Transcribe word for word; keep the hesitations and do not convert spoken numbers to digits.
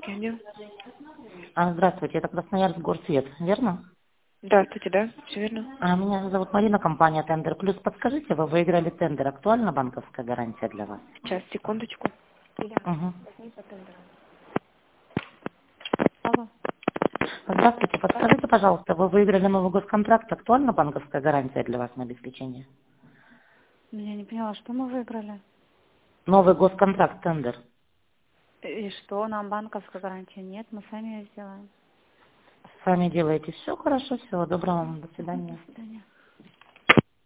Медицинский отдел. А, здравствуйте, это Красноярск Горсвет, верно? Здравствуйте, да, все верно. А, меня зовут Марина, компания Тендер Плюс. Подскажите, вы выиграли тендер. Актуальна банковская гарантия для вас? Сейчас, секундочку. Угу. Алло. Здравствуйте, подскажите, пожалуйста, вы выиграли новый госконтракт. Актуальна банковская гарантия для вас на обеспечение? Ну, я не поняла, что мы выиграли? Новый госконтракт, тендер. И что, нам банковской гарантии нет, мы сами ее сделаем. Сами делаете все хорошо, всего доброго вам, до Мгм, до свидания. свидания.